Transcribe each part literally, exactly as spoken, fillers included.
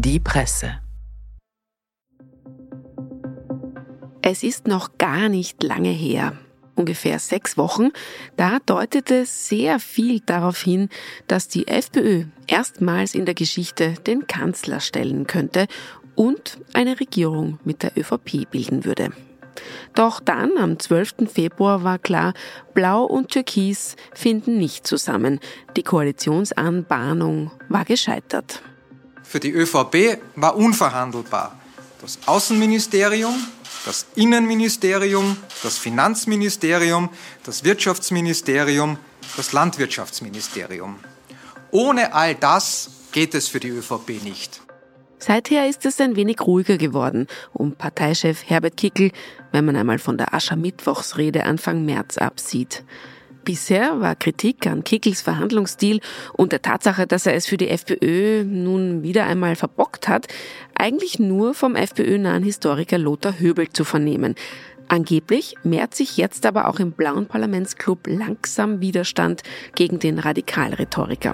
Die Presse. Es ist noch gar nicht lange her, ungefähr sechs Wochen, da deutete sehr viel darauf hin, dass die FPÖ erstmals in der Geschichte den Kanzler stellen könnte und eine Regierung mit der ÖVP bilden würde. Doch dann, am zwölften Februar, war klar, Blau und Türkis finden nicht zusammen. Die Koalitionsanbahnung war gescheitert. Für die ÖVP war unverhandelbar das Außenministerium, das Innenministerium, das Finanzministerium, das Wirtschaftsministerium, das Landwirtschaftsministerium. Ohne all das geht es für die ÖVP nicht. Seither ist es ein wenig ruhiger geworden um Parteichef Herbert Kickl, wenn man einmal von der Aschermittwochsrede Anfang März absieht. Bisher war Kritik an Kickls Verhandlungsstil und der Tatsache, dass er es für die FPÖ nun wieder einmal verbockt hat, eigentlich nur vom FPÖ-nahen Historiker Lothar Höbel zu vernehmen. Angeblich mehrt sich jetzt aber auch im blauen Parlamentsclub langsam Widerstand gegen den Radikalrhetoriker.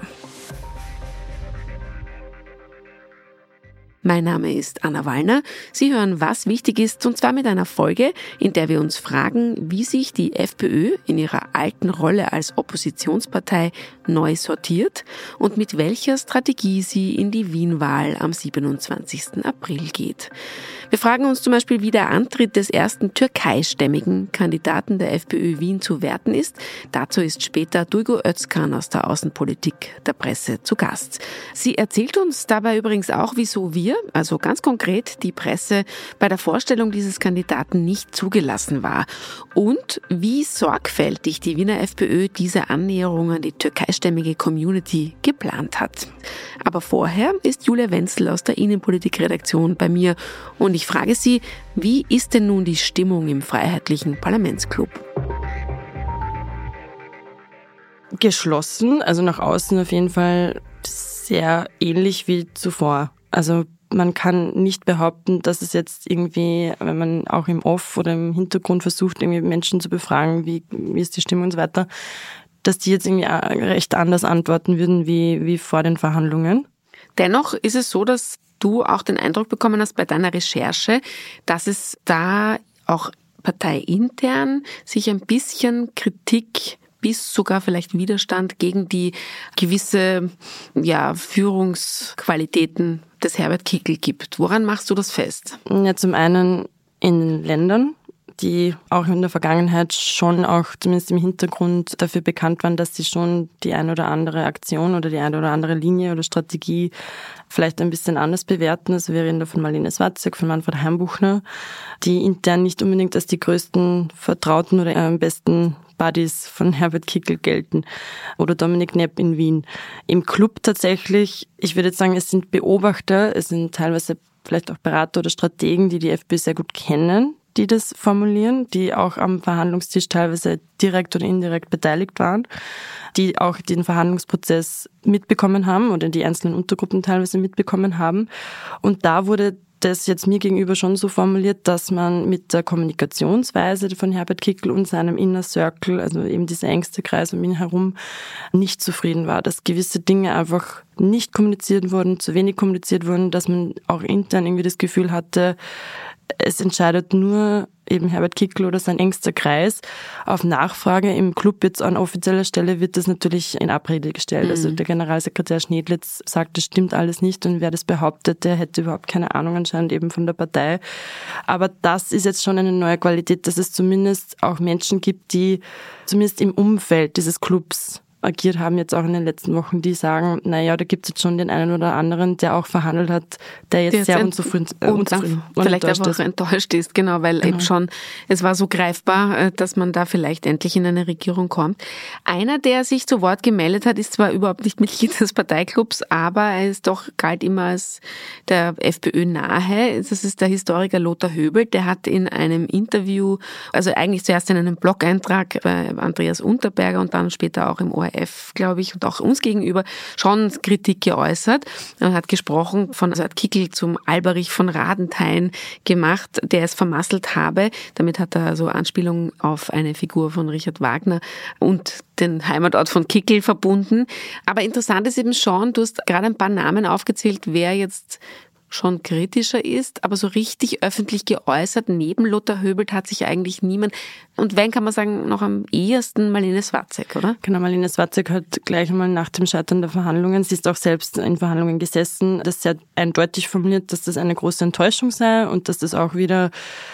Mein Name ist Anna Wallner. Sie hören Was wichtig ist, und zwar mit einer Folge, in der wir uns fragen, wie sich die FPÖ in ihrer alten Rolle als Oppositionspartei neu sortiert und mit welcher Strategie sie in die Wien-Wahl am siebenundzwanzigsten April geht. Wir fragen uns zum Beispiel, wie der Antritt des ersten türkeistämmigen Kandidaten der FPÖ Wien zu werten ist. Dazu ist später Duygu Özkan aus der Außenpolitik der Presse zu Gast. Sie erzählt uns dabei übrigens auch, wieso wir, also ganz konkret die Presse, bei der Vorstellung dieses Kandidaten nicht zugelassen war und wie sorgfältig die Wiener FPÖ diese Annäherung an die türkeistämmige Community geplant hat. Aber vorher ist Julia Wenzel aus der Innenpolitik-Redaktion bei mir und ich frage sie, wie ist denn nun die Stimmung im Freiheitlichen Parlamentsclub? Geschlossen, also nach außen auf jeden Fall sehr ähnlich wie zuvor. Also man kann nicht behaupten, dass es jetzt irgendwie, wenn man auch im Off oder im Hintergrund versucht, irgendwie Menschen zu befragen, wie, wie ist die Stimmung und so weiter, dass die jetzt irgendwie recht anders antworten würden wie, wie vor den Verhandlungen. Dennoch ist es so, dass du auch den Eindruck bekommen hast bei deiner Recherche, dass es da auch parteiintern sich ein bisschen Kritik bis sogar vielleicht Widerstand gegen die gewisse ja, Führungsqualitäten des Herbert Kickl gibt. Woran machst du das fest? Ja, zum einen in den Ländern, die auch in der Vergangenheit schon auch zumindest im Hintergrund dafür bekannt waren, dass sie schon die ein oder andere Aktion oder die eine oder andere Linie oder Strategie vielleicht ein bisschen anders bewerten. Also wir reden da von Marlene Swarzek, von Manfred Heimbuchner, die intern nicht unbedingt als die größten Vertrauten oder am besten Buddies von Herbert Kickl gelten oder Dominik Knepp in Wien. Im Club tatsächlich, ich würde jetzt sagen, es sind Beobachter, es sind teilweise vielleicht auch Berater oder Strategen, die die FPÖ sehr gut kennen, die das formulieren, die auch am Verhandlungstisch teilweise direkt oder indirekt beteiligt waren, die auch den Verhandlungsprozess mitbekommen haben oder die einzelnen Untergruppen teilweise mitbekommen haben. Und da wurde das jetzt mir gegenüber schon so formuliert, dass man mit der Kommunikationsweise von Herbert Kickl und seinem Inner Circle, also eben dieser engste Kreis um ihn herum, nicht zufrieden war, dass gewisse Dinge einfach nicht kommuniziert wurden, zu wenig kommuniziert wurden, dass man auch intern irgendwie das Gefühl hatte, es entscheidet nur eben Herbert Kickl oder sein engster Kreis. Auf Nachfrage im Club jetzt an offizieller Stelle wird das natürlich in Abrede gestellt. Mhm. Also der Generalsekretär Schnedlitz sagt, das stimmt alles nicht und wer das behauptet, der hätte überhaupt keine Ahnung anscheinend eben von der Partei. Aber das ist jetzt schon eine neue Qualität, dass es zumindest auch Menschen gibt, die zumindest im Umfeld dieses Clubs agiert haben, jetzt auch in den letzten Wochen, die sagen, naja, da gibt es jetzt schon den einen oder anderen, der auch verhandelt hat, der jetzt der sehr unzufrieden, äh, unzufrieden vielleicht enttäuscht einfach ist. enttäuscht ist, genau, weil genau. eben schon, es war so greifbar, dass man da vielleicht endlich in eine Regierung kommt. Einer, der sich zu Wort gemeldet hat, ist zwar überhaupt nicht Mitglied des Parteiclubs, aber er ist doch, galt immer als der FPÖ nahe. Das ist der Historiker Lothar Höbel, der hat in einem Interview, also eigentlich zuerst in einem Blog-Eintrag bei Andreas Unterberger und dann später auch im O R F, glaube ich, und auch uns gegenüber schon Kritik geäußert. Er hat gesprochen von, also hat Kickl zum Alberich von Radenthein gemacht, der es vermasselt habe. Damit hat er also Anspielung auf eine Figur von Richard Wagner und den Heimatort von Kickl verbunden. Aber interessant ist eben schon, du hast gerade ein paar Namen aufgezählt, wer jetzt schon kritischer ist, aber so richtig öffentlich geäußert, neben Lothar Höbelt hat sich eigentlich niemand, und wenn, kann man sagen, noch am ehesten Marlene Swarzek, oder? Genau, Marlene Swarzek hat gleich einmal nach dem Scheitern der Verhandlungen, sie ist auch selbst in Verhandlungen gesessen, das sehr eindeutig formuliert, dass das eine große Enttäuschung sei und dass das auch wieder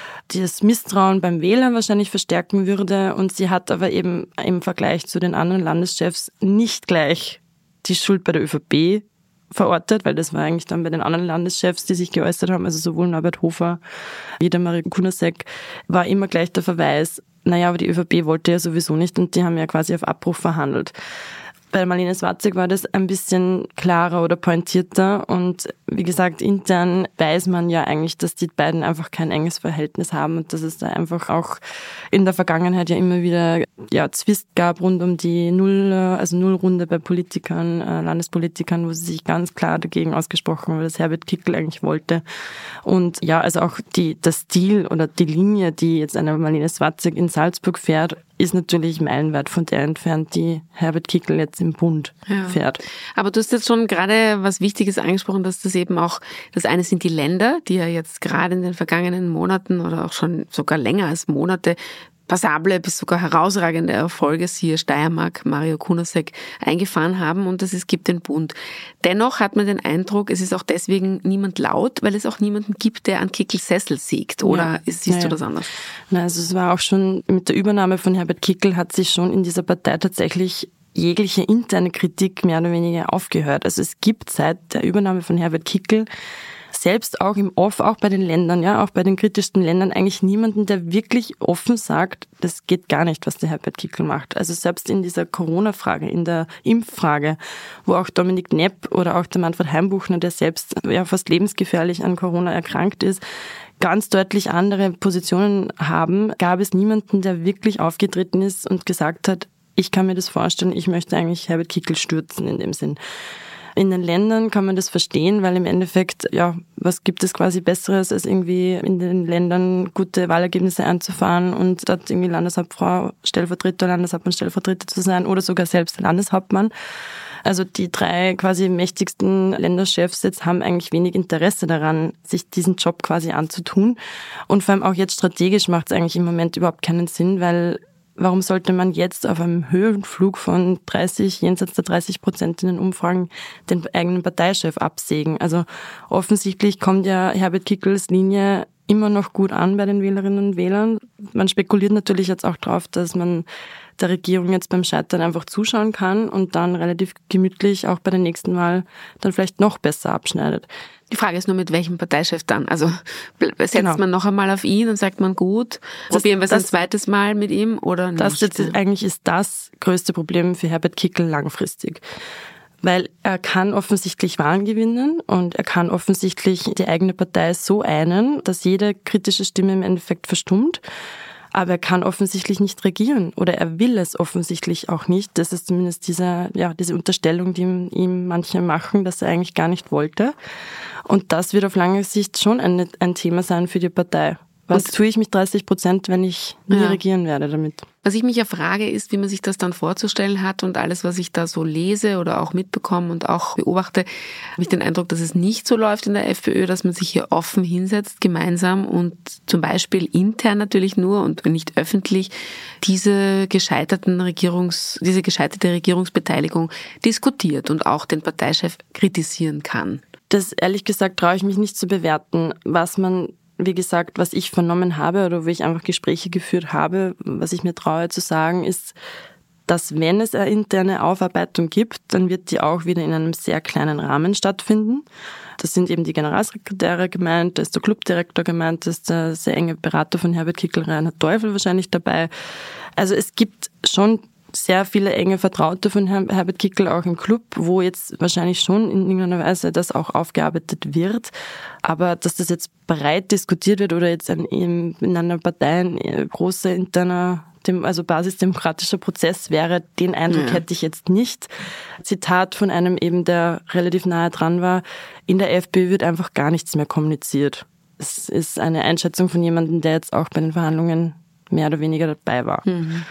das Misstrauen beim Wähler wahrscheinlich verstärken würde. Und sie hat aber eben im Vergleich zu den anderen Landeschefs nicht gleich die Schuld bei der ÖVP verortet, weil das war eigentlich dann bei den anderen Landeschefs, die sich geäußert haben, also sowohl Norbert Hofer wie der Mario Kunasek, war immer gleich der Verweis, naja, aber die ÖVP wollte ja sowieso nicht und die haben ja quasi auf Abbruch verhandelt. Bei Marlene Swarzek war das ein bisschen klarer oder pointierter und wie gesagt, intern weiß man ja eigentlich, dass die beiden einfach kein enges Verhältnis haben und dass es da einfach auch in der Vergangenheit ja immer wieder ja Zwist gab rund um die Null, also Nullrunde bei Politikern, äh, Landespolitikern, wo sie sich ganz klar dagegen ausgesprochen haben, was Herbert Kickl eigentlich wollte. Und ja, also auch die das Stil oder die Linie, die jetzt eine Marlene Swarzek in Salzburg fährt, ist natürlich meilenweit von der entfernt, die Herbert Kickl jetzt im Bund ja. fährt. Aber du hast jetzt schon gerade was Wichtiges angesprochen, dass das eben auch, das eine sind die Länder, die ja jetzt gerade in den vergangenen Monaten oder auch schon sogar länger als Monate passable bis sogar herausragende Erfolge, siehe Steiermark, Mario Kunasek, eingefahren haben und es gibt den Bund. Dennoch hat man den Eindruck, es ist auch deswegen niemand laut, weil es auch niemanden gibt, der an Kickls Sessel sägt. Oder ja. siehst ja, du das anders? Na, also es war auch schon mit der Übernahme von Herbert Kickl hat sich schon in dieser Partei tatsächlich jegliche interne Kritik mehr oder weniger aufgehört. Also es gibt seit der Übernahme von Herbert Kickl selbst auch im Off, auch bei den Ländern, ja, auch bei den kritischsten Ländern eigentlich niemanden, der wirklich offen sagt, das geht gar nicht, was der Herbert Kickl macht. Also selbst in dieser Corona-Frage, in der Impffrage, wo auch Dominik Nepp oder auch der Manfred Heimbuchner, der selbst ja fast lebensgefährlich an Corona erkrankt ist, ganz deutlich andere Positionen haben, gab es niemanden, der wirklich aufgetreten ist und gesagt hat, ich kann mir das vorstellen, ich möchte eigentlich Herbert Kickl stürzen in dem Sinn. In den Ländern kann man das verstehen, weil im Endeffekt, ja, was gibt es quasi Besseres, als irgendwie in den Ländern gute Wahlergebnisse einzufahren und dort irgendwie Landeshauptfrau, Stellvertreter, Landeshauptmann, Stellvertreter zu sein oder sogar selbst Landeshauptmann. Also die drei quasi mächtigsten Länderchefs jetzt haben eigentlich wenig Interesse daran, sich diesen Job quasi anzutun. Und vor allem auch jetzt strategisch macht es eigentlich im Moment überhaupt keinen Sinn, weil warum sollte man jetzt auf einem Höhenflug von dreißig, jenseits der dreißig Prozent in den Umfragen den eigenen Parteichef absägen? Also offensichtlich kommt ja Herbert Kickls Linie immer noch gut an bei den Wählerinnen und Wählern. Man spekuliert natürlich jetzt auch drauf, dass man der Regierung jetzt beim Scheitern einfach zuschauen kann und dann relativ gemütlich auch bei der nächsten Wahl dann vielleicht noch besser abschneidet. Die Frage ist nur, mit welchem Parteichef dann? Also setzt genau. man noch einmal auf ihn und sagt man, gut, probieren wir es ein zweites Mal mit ihm oder nicht? Das jetzt eigentlich ist das größte Problem für Herbert Kickl langfristig. Weil er kann offensichtlich Wahlen gewinnen und er kann offensichtlich die eigene Partei so einen, dass jede kritische Stimme im Endeffekt verstummt. Aber er kann offensichtlich nicht regieren oder er will es offensichtlich auch nicht. Das ist zumindest diese, ja, diese Unterstellung, die ihm manche machen, dass er eigentlich gar nicht wollte. Und das wird auf lange Sicht schon ein, ein Thema sein für die Partei. Was und tue ich mit dreißig Prozent, wenn ich nie ja. regieren werde damit? Was ich mich ja frage, ist, wie man sich das dann vorzustellen hat und alles, was ich da so lese oder auch mitbekomme und auch beobachte, habe ich den Eindruck, dass es nicht so läuft in der FPÖ, dass man sich hier offen hinsetzt, gemeinsam und zum Beispiel intern natürlich nur und nicht öffentlich diese gescheiterten Regierungs, diese gescheiterte Regierungsbeteiligung diskutiert und auch den Parteichef kritisieren kann. Das ehrlich gesagt traue ich mich nicht zu bewerten, was man wie gesagt, was ich vernommen habe oder wo ich einfach Gespräche geführt habe, was ich mir traue zu sagen, ist, dass wenn es eine interne Aufarbeitung gibt, dann wird die auch wieder in einem sehr kleinen Rahmen stattfinden. Das sind eben die Generalsekretäre gemeint, da ist der Clubdirektor gemeint, da ist der sehr enge Berater von Herbert Kickl, Reinhard Teufel wahrscheinlich dabei. Also es gibt schon sehr viele enge Vertraute von Herbert Kickl auch im Club, wo jetzt wahrscheinlich schon in irgendeiner Weise das auch aufgearbeitet wird. Aber dass das jetzt breit diskutiert wird oder jetzt in, in einer Partei ein großer interner, also basisdemokratischer Prozess wäre, den Eindruck ja. hätte ich jetzt nicht. Zitat von einem eben, der relativ nahe dran war, in der FPÖ wird einfach gar nichts mehr kommuniziert. Es ist eine Einschätzung von jemandem, der jetzt auch bei den Verhandlungen mehr oder weniger dabei war. Mhm.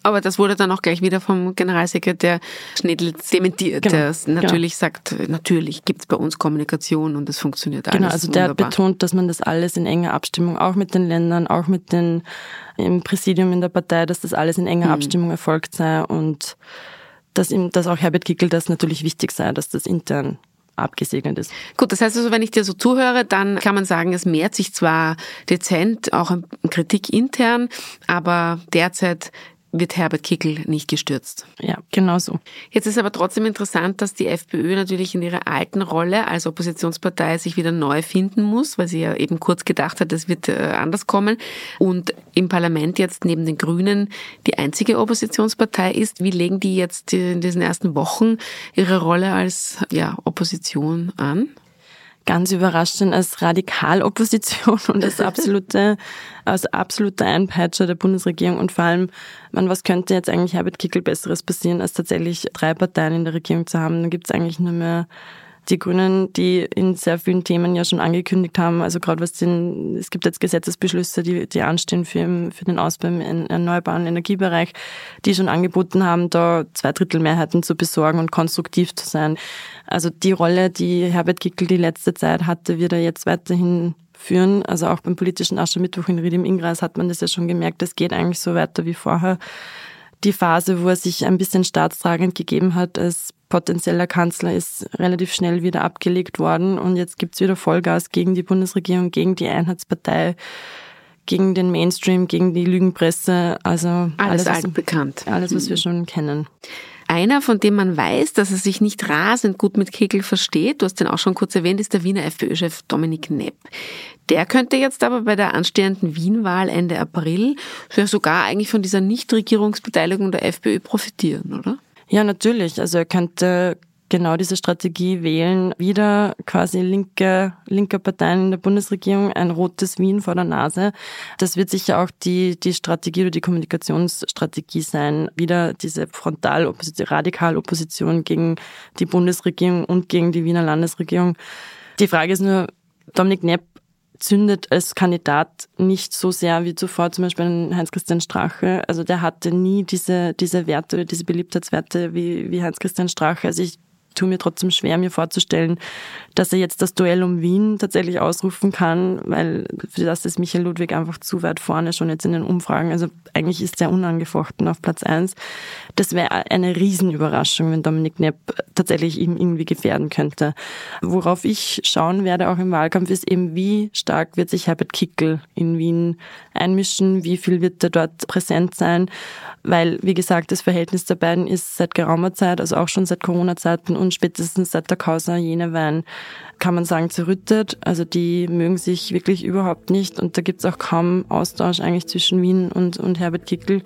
Aber das wurde dann auch gleich wieder vom Generalsekretär Schnedl dementiert, genau, der natürlich genau. sagt, natürlich gibt es bei uns Kommunikation und es funktioniert alles. Genau, also der wunderbar. hat betont, dass man das alles in enger Abstimmung, auch mit den Ländern, auch mit den im Präsidium in der Partei, dass das alles in enger mhm. Abstimmung erfolgt sei und dass ihm, dass auch Herbert Kickl das natürlich wichtig sei, dass das intern abgesegnet ist. Gut, das heißt also, wenn ich dir so zuhöre, dann kann man sagen, es mehrt sich zwar dezent, auch an Kritik intern, aber derzeit wird Herbert Kickl nicht gestürzt. Ja, genau so. Jetzt ist aber trotzdem interessant, dass die FPÖ natürlich in ihrer alten Rolle als Oppositionspartei sich wieder neu finden muss, weil sie ja eben kurz gedacht hat, es wird anders kommen und im Parlament jetzt neben den Grünen die einzige Oppositionspartei ist. Wie legen die jetzt in diesen ersten Wochen ihre Rolle als ja, Opposition an? Ganz überraschend als Radikalopposition und als absolute, als absoluter Einpeitscher der Bundesregierung und vor allem, man, was könnte jetzt eigentlich Herbert Kickl Besseres passieren, als tatsächlich drei Parteien in der Regierung zu haben? Dann gibt es eigentlich nur mehr die Grünen, die in sehr vielen Themen ja schon angekündigt haben, also gerade was den, es gibt jetzt Gesetzesbeschlüsse, die, die anstehen für, für den Ausbau im erneuerbaren Energiebereich, die schon angeboten haben, da zwei Drittel Mehrheiten zu besorgen und konstruktiv zu sein. Also die Rolle, die Herbert Kickl die letzte Zeit hatte, wird er jetzt weiterhin führen. Also auch beim politischen Aschermittwoch in Ried im Innkreis hat man das ja schon gemerkt, es geht eigentlich so weiter wie vorher. Die Phase, wo er sich ein bisschen staatstragend gegeben hat als potenzieller Kanzler, ist relativ schnell wieder abgelegt worden und jetzt gibt's wieder Vollgas gegen die Bundesregierung, gegen die Einheitspartei, gegen den Mainstream, gegen die Lügenpresse. Also alles, alles altbekannt. Alles, was wir schon kennen. Einer, von dem man weiß, dass er sich nicht rasend gut mit Kickl versteht, du hast den auch schon kurz erwähnt, ist der Wiener FPÖ-Chef Dominik Nepp. Der könnte jetzt aber bei der anstehenden Wien-Wahl Ende April sogar eigentlich von dieser Nichtregierungsbeteiligung der FPÖ profitieren, oder? Ja, natürlich. Also er könnte genau diese Strategie wählen, wieder quasi linke, linke Parteien in der Bundesregierung, ein rotes Wien vor der Nase. Das wird sicher auch die, die Strategie oder die Kommunikationsstrategie sein, wieder diese Frontalopposition, Radikalopposition gegen die Bundesregierung und gegen die Wiener Landesregierung. Die Frage ist nur, Dominik Nepp zündet als Kandidat nicht so sehr wie zuvor zum Beispiel Heinz-Christian Strache. Also der hatte nie diese, diese Werte, diese Beliebtheitswerte wie, wie Heinz-Christian Strache. Also ich tue mir trotzdem schwer, mir vorzustellen, dass er jetzt das Duell um Wien tatsächlich ausrufen kann, weil für das ist Michael Ludwig einfach zu weit vorne, schon jetzt in den Umfragen. Also eigentlich ist er unangefochten auf Platz eins. Das wäre eine Riesenüberraschung, wenn Dominik Nepp tatsächlich ihm irgendwie gefährden könnte. Worauf ich schauen werde, auch im Wahlkampf, ist eben, wie stark wird sich Herbert Kickl in Wien einmischen, wie viel wird er dort präsent sein, weil, wie gesagt, das Verhältnis der beiden ist seit geraumer Zeit, also auch schon seit Corona-Zeiten und spätestens seit der Causa Jenewein, kann man sagen, zerrüttet. Also die mögen sich wirklich überhaupt nicht und da gibt's auch kaum Austausch eigentlich zwischen Wien und, und Herbert Kickl.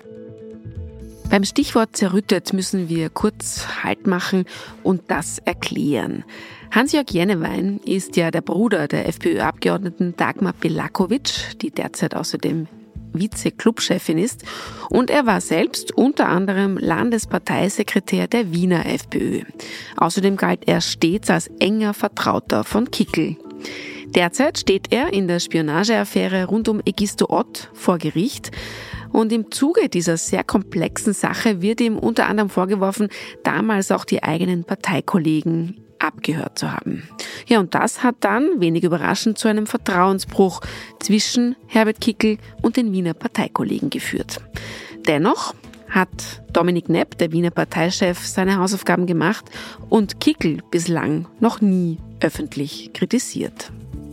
Beim Stichwort zerrüttet müssen wir kurz Halt machen und das erklären. Hans-Jörg Jenewein ist ja der Bruder der FPÖ-Abgeordneten Dagmar Belakovic, die derzeit außerdem Vize-Clubchefin ist, und er war selbst unter anderem Landesparteisekretär der Wiener FPÖ. Außerdem galt er stets als enger Vertrauter von Kickl. Derzeit steht er in der Spionageaffäre rund um Egisto Ott vor Gericht. Und im Zuge dieser sehr komplexen Sache wird ihm unter anderem vorgeworfen, damals auch die eigenen Parteikollegen abgehört zu haben. Ja, und das hat dann, wenig überraschend, zu einem Vertrauensbruch zwischen Herbert Kickl und den Wiener Parteikollegen geführt. Dennoch hat Dominik Nepp, der Wiener Parteichef, seine Hausaufgaben gemacht und Kickl bislang noch nie öffentlich kritisiert.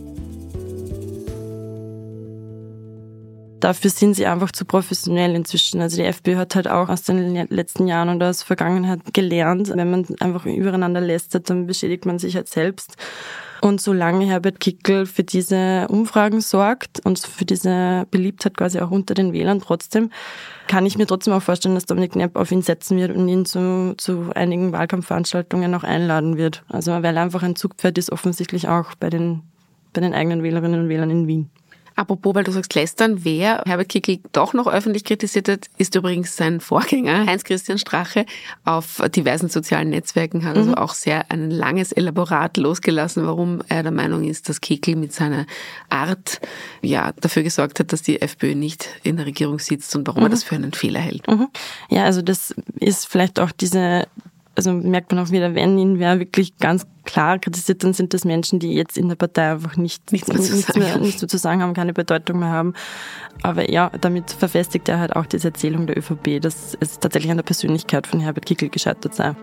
Dafür sind sie einfach zu professionell inzwischen. Also die FPÖ hat halt auch aus den letzten Jahren und aus der Vergangenheit gelernt. Wenn man einfach übereinander lästert, dann beschädigt man sich halt selbst. Und solange Herbert Kickl für diese Umfragen sorgt und für diese Beliebtheit quasi auch unter den Wählern trotzdem, kann ich mir trotzdem auch vorstellen, dass Dominik Nepp auf ihn setzen wird und ihn zu, zu einigen Wahlkampfveranstaltungen auch einladen wird. Also weil er einfach ein Zugpferd ist, offensichtlich auch bei den, bei den eigenen Wählerinnen und Wählern in Wien. Apropos, weil du sagst lästern, wer Herbert Kickl doch noch öffentlich kritisiert hat, ist übrigens sein Vorgänger, Heinz-Christian Strache. Auf diversen sozialen Netzwerken hat also mhm. auch sehr ein langes Elaborat losgelassen, warum er der Meinung ist, dass Kickl mit seiner Art ja dafür gesorgt hat, dass die FPÖ nicht in der Regierung sitzt und warum mhm. er das für einen Fehler hält. Mhm. Ja, also das ist vielleicht auch diese, also merkt man auch wieder, wenn ihn wer wirklich ganz klar kritisiert, dann sind das Menschen, die jetzt in der Partei einfach nicht, nichts mehr, zu, nichts sagen. mehr, nichts mehr zu sagen haben, keine Bedeutung mehr haben. Aber ja, damit verfestigt er halt auch diese Erzählung der ÖVP, dass es tatsächlich an der Persönlichkeit von Herbert Kickl gescheitert sei.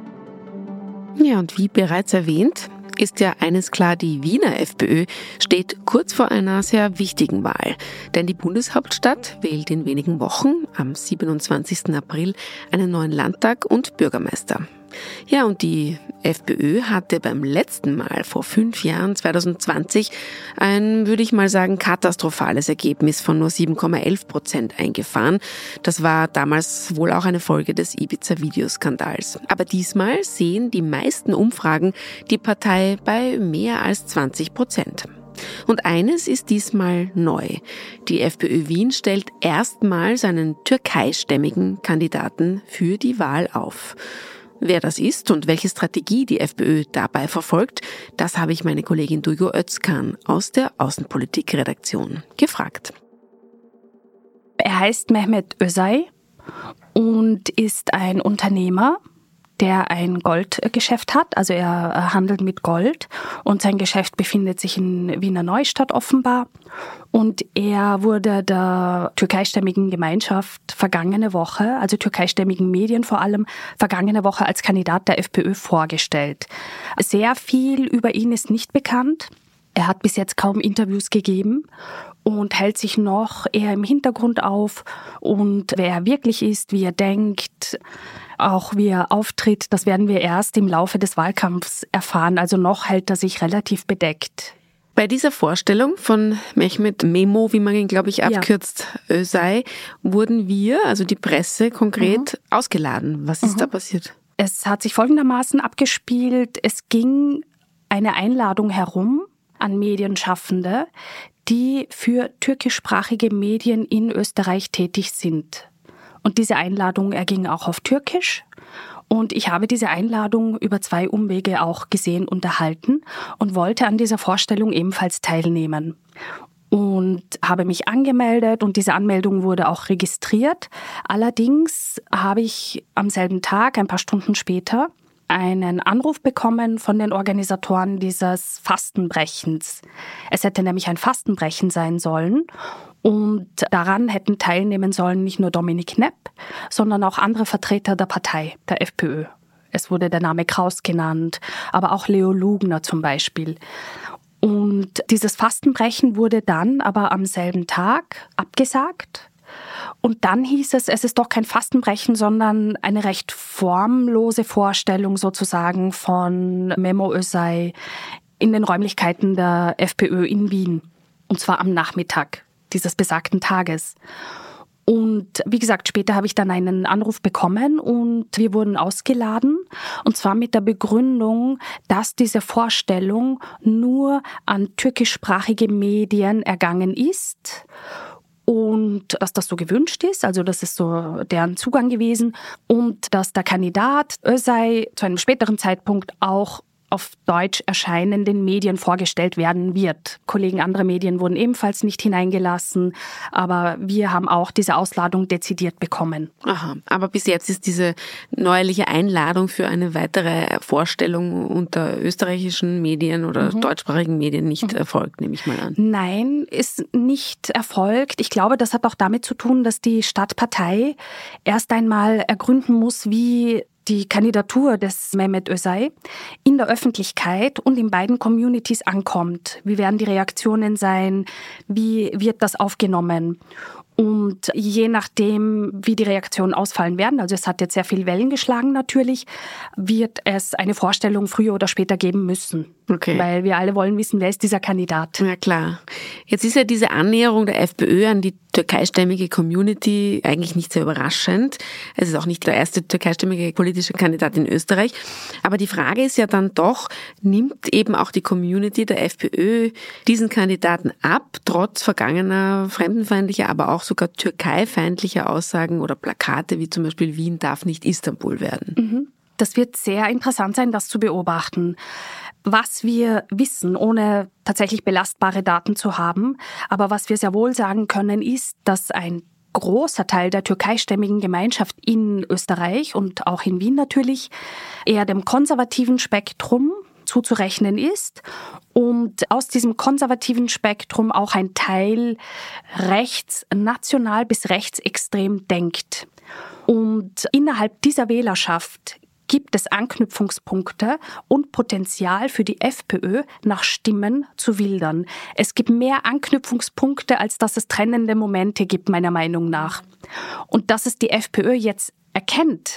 Ja, und wie bereits erwähnt, ist ja eines klar, die Wiener FPÖ steht kurz vor einer sehr wichtigen Wahl. Denn die Bundeshauptstadt wählt in wenigen Wochen, am siebenundzwanzigsten April, einen neuen Landtag und Bürgermeister. Ja, und die FPÖ hatte beim letzten Mal vor fünf Jahren, zwanzig zwanzig, ein, würde ich mal sagen, katastrophales Ergebnis von nur sieben Komma elf Prozent eingefahren. Das war damals wohl auch eine Folge des Ibiza-Videoskandals. Aber diesmal sehen die meisten Umfragen die Partei bei mehr als zwanzig Prozent. Und eines ist diesmal neu. Die FPÖ Wien stellt erstmals einen türkeistämmigen Kandidaten für die Wahl auf. Wer das ist und welche Strategie die FPÖ dabei verfolgt, das habe ich meine Kollegin Duygu Özkan aus der Außenpolitik-Redaktion gefragt. Er heißt Mehmet Özay und ist ein Unternehmer, der ein Goldgeschäft hat. Also er handelt mit Gold und sein Geschäft befindet sich in Wiener Neustadt offenbar. Und er wurde der türkeistämmigen Gemeinschaft vergangene Woche, also türkeistämmigen Medien vor allem, vergangene Woche als Kandidat der FPÖ vorgestellt. Sehr viel über ihn ist nicht bekannt. Er hat bis jetzt kaum Interviews gegeben und hält sich noch eher im Hintergrund auf. Und wer er wirklich ist, wie er denkt, auch wie er auftritt, das werden wir erst im Laufe des Wahlkampfs erfahren. Also noch hält er sich relativ bedeckt. Bei dieser Vorstellung von Mehmet Memo, wie man ihn, glaube ich, abkürzt, ja. Özay, wurden wir, also die Presse konkret, mhm. ausgeladen. Was ist mhm. da passiert? Es hat sich folgendermaßen abgespielt. Es ging eine Einladung herum an Medienschaffende, die für türkischsprachige Medien in Österreich tätig sind. Und diese Einladung erging auch auf Türkisch. Und ich habe diese Einladung über zwei Umwege auch gesehen und erhalten und wollte an dieser Vorstellung ebenfalls teilnehmen. Und habe mich angemeldet und diese Anmeldung wurde auch registriert. Allerdings habe ich am selben Tag, ein paar Stunden später, einen Anruf bekommen von den Organisatoren dieses Fastenbrechens. Es hätte nämlich ein Fastenbrechen sein sollen. Und daran hätten teilnehmen sollen nicht nur Dominik Knepp, sondern auch andere Vertreter der Partei, der FPÖ. Es wurde der Name Kraus genannt, aber auch Leo Lugner zum Beispiel. Und dieses Fastenbrechen wurde dann aber am selben Tag abgesagt. Und dann hieß es, es ist doch kein Fastenbrechen, sondern eine recht formlose Vorstellung sozusagen von Memo Özay in den Räumlichkeiten der FPÖ in Wien. Und zwar am Nachmittag dieses besagten Tages. Und wie gesagt, später habe ich dann einen Anruf bekommen und wir wurden ausgeladen. Und zwar mit der Begründung, dass diese Vorstellung nur an türkischsprachige Medien ergangen ist. Und dass das so gewünscht ist, also das ist so deren Zugang gewesen. Und dass der Kandidat Özay zu einem späteren Zeitpunkt auch auf Deutsch erscheinenden Medien vorgestellt werden wird. Kollegen anderer Medien wurden ebenfalls nicht hineingelassen, aber wir haben auch diese Ausladung dezidiert bekommen. Aha, aber bis jetzt ist diese neuerliche Einladung für eine weitere Vorstellung unter österreichischen Medien oder mhm. deutschsprachigen Medien nicht mhm. erfolgt, nehme ich mal an. Nein, ist nicht erfolgt. Ich glaube, das hat auch damit zu tun, dass die Stadtpartei erst einmal ergründen muss, wie die Kandidatur des Mehmet Özay in der Öffentlichkeit und in beiden Communities ankommt. Wie werden die Reaktionen sein? Wie wird das aufgenommen? Und je nachdem, wie die Reaktionen ausfallen werden, also es hat jetzt sehr viel Wellen geschlagen natürlich, wird es eine Vorstellung früher oder später geben müssen. Okay. Weil wir alle wollen wissen, wer ist dieser Kandidat. Ja klar. Jetzt ist ja diese Annäherung der FPÖ an die türkeistämmige Community eigentlich nicht sehr überraschend. Es ist auch nicht der erste türkeistämmige politische Kandidat in Österreich. Aber die Frage ist ja dann doch, nimmt eben auch die Community der FPÖ diesen Kandidaten ab, trotz vergangener fremdenfeindlicher, aber auch sogar türkeifeindlicher Aussagen oder Plakate, wie zum Beispiel Wien darf nicht Istanbul werden? Mhm. Das wird sehr interessant sein, das zu beobachten. Was wir wissen, ohne tatsächlich belastbare Daten zu haben, aber was wir sehr wohl sagen können, ist, dass ein großer Teil der türkeistämmigen Gemeinschaft in Österreich und auch in Wien natürlich eher dem konservativen Spektrum zuzurechnen ist und aus diesem konservativen Spektrum auch ein Teil rechtsnational bis rechtsextrem denkt. Und innerhalb dieser Wählerschaft gibt es Anknüpfungspunkte und Potenzial für die FPÖ, nach Stimmen zu wildern. Es gibt mehr Anknüpfungspunkte, als dass es trennende Momente gibt, meiner Meinung nach. Und dass es die FPÖ jetzt erkennt,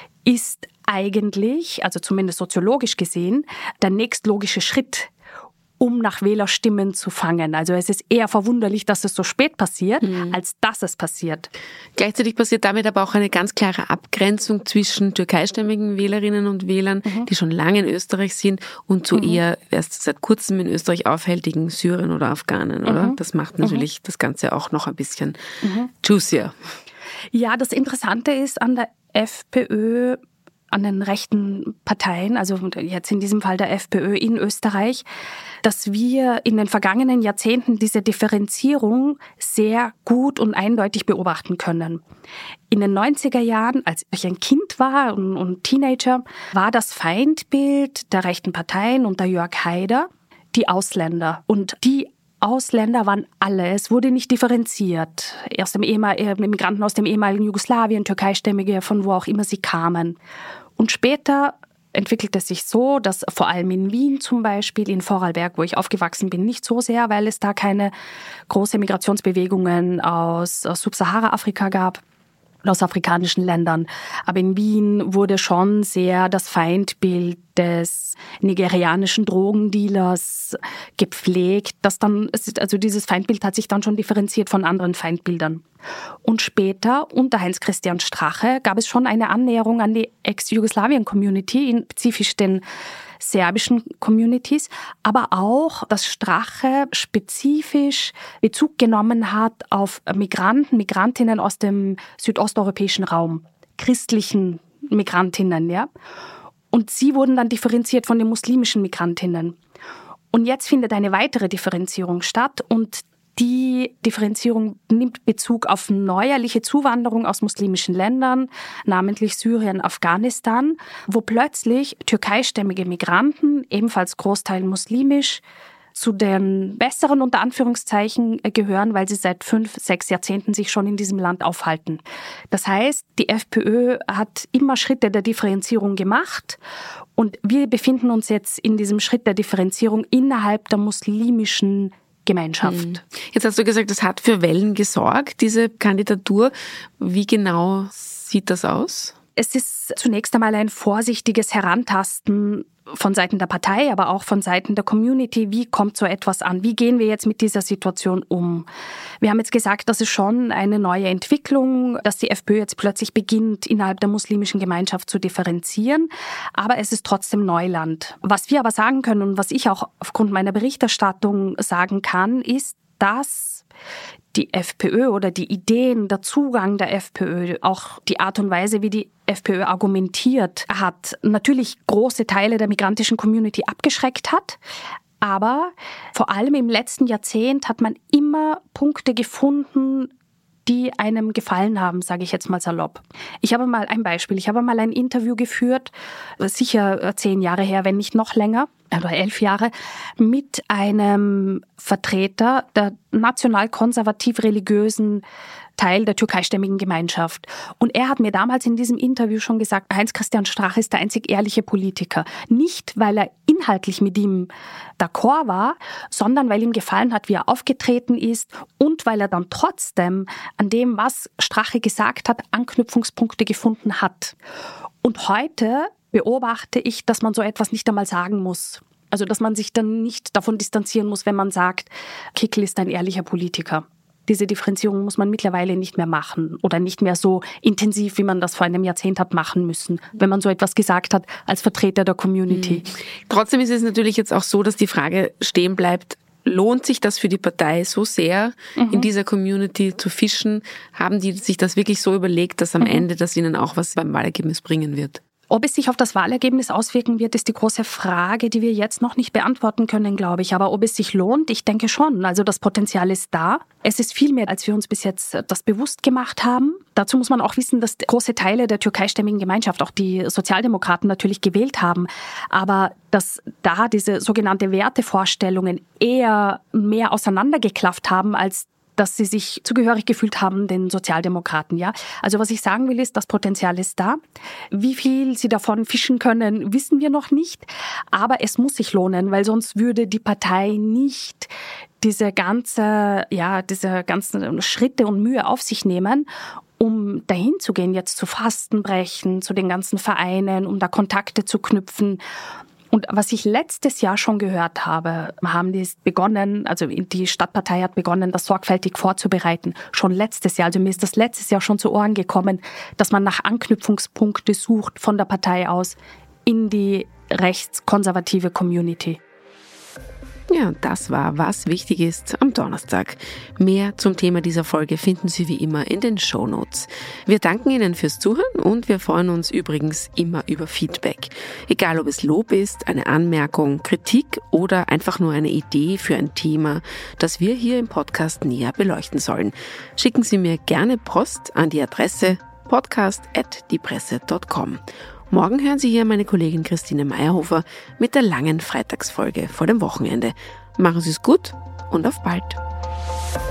ist eigentlich, also zumindest soziologisch gesehen, der nächstlogische Schritt, um nach Wählerstimmen zu fangen. Also es ist eher verwunderlich, dass es so spät passiert, mhm. als dass es passiert. Gleichzeitig passiert damit aber auch eine ganz klare Abgrenzung zwischen türkeistämmigen Wählerinnen und Wählern, mhm. die schon lange in Österreich sind, und zu mhm. eher erst seit kurzem in Österreich aufhältigen Syrern oder Afghanen, oder? Mhm. Das macht natürlich mhm. das Ganze auch noch ein bisschen mhm. juicier. Ja, das Interessante ist an der FPÖ, an den rechten Parteien, also jetzt in diesem Fall der FPÖ in Österreich, dass wir in den vergangenen Jahrzehnten diese Differenzierung sehr gut und eindeutig beobachten können. In den neunziger Jahren, als ich ein Kind war und, und Teenager, war das Feindbild der rechten Parteien unter Jörg Haider die Ausländer. Und die Ausländer waren alle, es wurde nicht differenziert. Erst im Ehemal- Migranten aus dem ehemaligen Jugoslawien, Türkeistämmige, von wo auch immer sie kamen. Und später entwickelte es sich so, dass vor allem in Wien zum Beispiel, in Vorarlberg, wo ich aufgewachsen bin, nicht so sehr, weil es da keine großen Migrationsbewegungen aus, aus Subsahara-Afrika gab, aus afrikanischen Ländern. Aber in Wien wurde schon sehr das Feindbild des nigerianischen Drogendealers gepflegt. Das dann, also dieses Feindbild hat sich dann schon differenziert von anderen Feindbildern. Und später, unter Heinz-Christian Strache, gab es schon eine Annäherung an die Ex-Jugoslawien-Community, spezifisch den serbischen Communities, aber auch, dass Strache spezifisch Bezug genommen hat auf Migranten, Migrantinnen aus dem südosteuropäischen Raum, christlichen Migrantinnen, ja. Und sie wurden dann differenziert von den muslimischen Migrantinnen. Und jetzt findet eine weitere Differenzierung statt und die Differenzierung nimmt Bezug auf neuerliche Zuwanderung aus muslimischen Ländern, namentlich Syrien, Afghanistan, wo plötzlich türkeistämmige Migranten, ebenfalls Großteil muslimisch, zu den besseren unter Anführungszeichen gehören, weil sie seit fünf, sechs Jahrzehnten sich schon in diesem Land aufhalten. Das heißt, die FPÖ hat immer Schritte der Differenzierung gemacht und wir befinden uns jetzt in diesem Schritt der Differenzierung innerhalb der muslimischen Gemeinschaft. Jetzt hast du gesagt, das hat für Wellen gesorgt, diese Kandidatur. Wie genau sieht das aus? Es ist zunächst einmal ein vorsichtiges Herantasten von Seiten der Partei, aber auch von Seiten der Community. Wie kommt so etwas an? Wie gehen wir jetzt mit dieser Situation um? Wir haben jetzt gesagt, das ist schon eine neue Entwicklung, dass die FPÖ jetzt plötzlich beginnt, innerhalb der muslimischen Gemeinschaft zu differenzieren. Aber es ist trotzdem Neuland. Was wir aber sagen können und was ich auch aufgrund meiner Berichterstattung sagen kann, ist, dass die FPÖ oder die Ideen, der Zugang der FPÖ, auch die Art und Weise, wie die FPÖ argumentiert hat, natürlich große Teile der migrantischen Community abgeschreckt hat. Aber vor allem im letzten Jahrzehnt hat man immer Punkte gefunden, die einem gefallen haben, sage ich jetzt mal salopp. Ich habe mal ein Beispiel. Ich habe mal ein Interview geführt, sicher zehn Jahre her, wenn nicht noch länger, oder elf Jahre, mit einem Vertreter der national-konservativ-religiösen Teil der türkeistämmigen Gemeinschaft. Und er hat mir damals in diesem Interview schon gesagt, Heinz-Christian Strache ist der einzig ehrliche Politiker. Nicht, weil er inhaltlich mit ihm d'accord war, sondern weil ihm gefallen hat, wie er aufgetreten ist und weil er dann trotzdem an dem, was Strache gesagt hat, Anknüpfungspunkte gefunden hat. Und heute beobachte ich, dass man so etwas nicht einmal sagen muss. Also, dass man sich dann nicht davon distanzieren muss, wenn man sagt, Kickl ist ein ehrlicher Politiker. Diese Differenzierung muss man mittlerweile nicht mehr machen oder nicht mehr so intensiv, wie man das vor einem Jahrzehnt hat machen müssen, wenn man so etwas gesagt hat als Vertreter der Community. Mhm. Trotzdem ist es natürlich jetzt auch so, dass die Frage stehen bleibt, lohnt sich das für die Partei so sehr, mhm. in dieser Community zu fischen? Haben die sich das wirklich so überlegt, dass am mhm. Ende das ihnen auch was beim Wahlergebnis bringen wird? Ob es sich auf das Wahlergebnis auswirken wird, ist die große Frage, die wir jetzt noch nicht beantworten können, glaube ich. Aber ob es sich lohnt, ich denke schon. Also das Potenzial ist da. Es ist viel mehr, als wir uns bis jetzt das bewusst gemacht haben. Dazu muss man auch wissen, dass große Teile der türkeistämmigen Gemeinschaft, auch die Sozialdemokraten, natürlich gewählt haben. Aber dass da diese sogenannte Wertevorstellungen eher mehr auseinandergeklafft haben, als dass sie sich zugehörig gefühlt haben, den Sozialdemokraten, ja. Also was ich sagen will, ist, das Potenzial ist da. Wie viel sie davon fischen können, wissen wir noch nicht. Aber es muss sich lohnen, weil sonst würde die Partei nicht diese ganze, ja, diese ganzen Schritte und Mühe auf sich nehmen, um dahin zu gehen, jetzt zu Fastenbrechen, zu den ganzen Vereinen, um da Kontakte zu knüpfen. Und was ich letztes Jahr schon gehört habe, haben die begonnen, also die Stadtpartei hat begonnen, das sorgfältig vorzubereiten. Schon letztes Jahr, also mir ist das letztes Jahr schon zu Ohren gekommen, dass man nach Anknüpfungspunkte sucht von der Partei aus in die rechtskonservative Community. Ja, das war, was wichtig ist am Donnerstag. Mehr zum Thema dieser Folge finden Sie wie immer in den Shownotes. Wir danken Ihnen fürs Zuhören und wir freuen uns übrigens immer über Feedback. Egal, ob es Lob ist, eine Anmerkung, Kritik oder einfach nur eine Idee für ein Thema, das wir hier im Podcast näher beleuchten sollen. Schicken Sie mir gerne Post an die Adresse podcast at diepresse punkt com. Morgen hören Sie hier meine Kollegin Christine Meyerhofer mit der langen Freitagsfolge vor dem Wochenende. Machen Sie es gut und auf bald.